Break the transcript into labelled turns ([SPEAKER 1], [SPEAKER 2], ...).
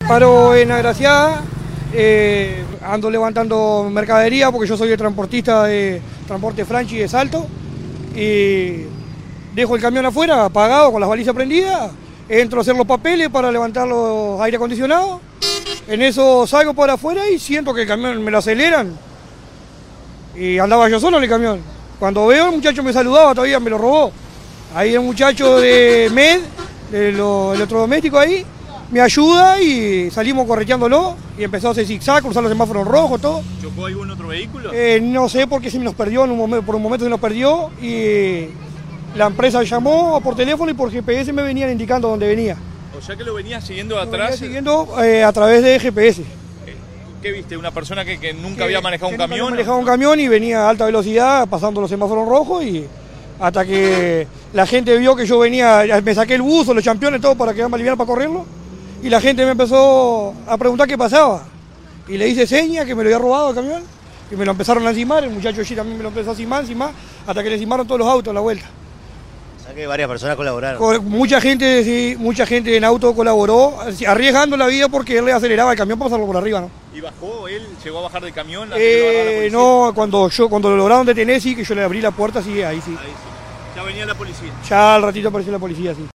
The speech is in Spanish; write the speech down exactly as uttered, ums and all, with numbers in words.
[SPEAKER 1] Paro en Agraciada, eh, ando levantando mercadería porque yo soy el transportista de transporte Franchi de Salto y dejo el camión afuera, apagado, con las balizas prendidas, entro a hacer los papeles para levantar los aire acondicionados, en eso salgo por afuera y siento que el camión me lo aceleran y andaba yo solo en el camión. Cuando veo, el muchacho me saludaba, todavía me lo robó. Ahí el muchacho de M E D, de lo, electrodoméstico ahí, me ayuda y salimos correteándolo y empezó a hacer zigzag, cruzar los semáforos rojos, todo.
[SPEAKER 2] ¿Chocó algún otro vehículo?
[SPEAKER 1] Eh, no sé por qué se nos perdió, en un momento, por un momento se nos perdió y la empresa llamó por teléfono y por G P S me venían indicando dónde venía.
[SPEAKER 2] O sea que lo venía siguiendo
[SPEAKER 1] Lo
[SPEAKER 2] atrás.
[SPEAKER 1] venía siguiendo eh, a través de G P S.
[SPEAKER 2] ¿Qué viste? ¿Una persona que, que nunca
[SPEAKER 1] Que-
[SPEAKER 2] había manejado
[SPEAKER 1] que
[SPEAKER 2] un
[SPEAKER 1] nunca
[SPEAKER 2] camión?
[SPEAKER 1] había manejado un camión y venía a alta velocidad pasando los semáforos rojos y hasta que la gente vio que yo venía, me saqué el buzo, los championes, todo para quedarme aliviar para correrlo y la gente me empezó a preguntar qué pasaba y le hice señas que me lo había robado el camión y me lo empezaron a encimar, el muchacho allí también me lo empezó a encimar, encimar, hasta que le encimaron todos los autos a la vuelta.
[SPEAKER 3] O sea que varias personas colaboraron.
[SPEAKER 1] Con- Mucha gente, sí, mucha gente en auto colaboró, arriesgando la vida porque él le aceleraba el camión para pasarlo por arriba, ¿no?
[SPEAKER 2] ¿Y bajó? ¿Él llegó a bajar del camión? ¿Antes que lo agarrara la
[SPEAKER 1] Eh,
[SPEAKER 2] policía?
[SPEAKER 1] no, cuando yo cuando lo lograron detener, sí, que yo le abrí la puerta, sí, ahí sí.
[SPEAKER 2] Ahí sí. Ya venía la policía.
[SPEAKER 1] Ya al ratito apareció la policía, sí.